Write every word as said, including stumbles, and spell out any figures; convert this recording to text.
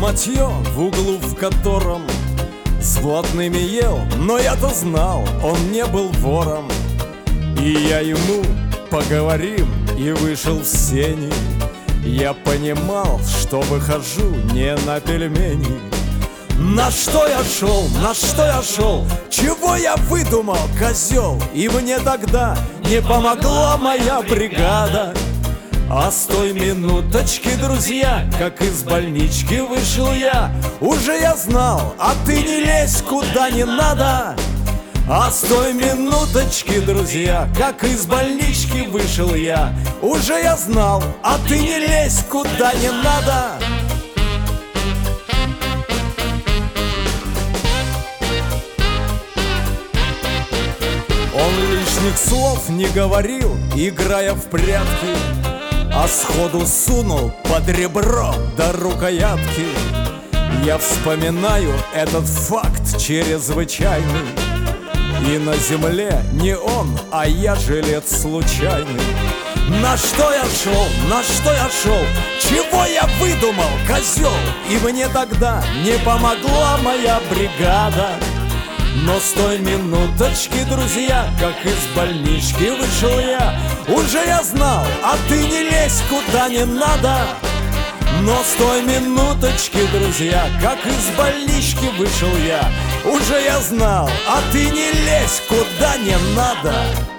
шматье, в углу в котором с блатными ел. Но я-то знал, он не был вором. И я ему поговорим и вышел в сени. Я понимал, что выхожу не на пельмени. На что я шел, на что я шел, чего я выдумал, козел? И мне тогда не помогла моя бригада. А с той минуточки, друзья, как из больнички вышел я, уже я знал, а ты не лезь куда не надо. А с той минуточки, друзья, как из больнички вышел я, уже я знал, а ты не лезь куда не надо. Он лишних слов не говорил, играя в прятки, а сходу сунул под ребро до рукоятки. Я вспоминаю этот факт чрезвычайный. И на земле не он, а я жилец случайный. На что я шел, на что я шел, чего я выдумал, козел? И мне тогда не помогла моя бригада. Но с той минуточки, друзья, как из больнички вышел я, уже я знал, а ты не лезь куда не надо. Но с той минуточки, друзья, как из больнички вышел я, уже я знал, а ты не лезь куда не надо.